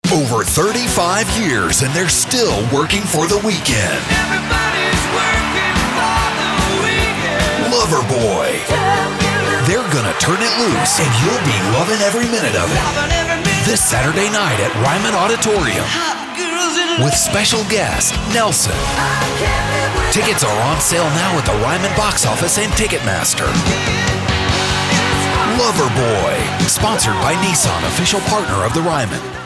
Over 35 years and they're still working for the weekend. Everybody's working for the weekend. Loverboy. They're gonna turn it loose and you'll be loving every minute of it. Loving every minute. This Saturday night at Ryman Auditorium Hot girls in with special guest Nelson. Tickets are on sale now at the Ryman box office and Ticketmaster. Loverboy, sponsored by Nissan, official partner of the Ryman.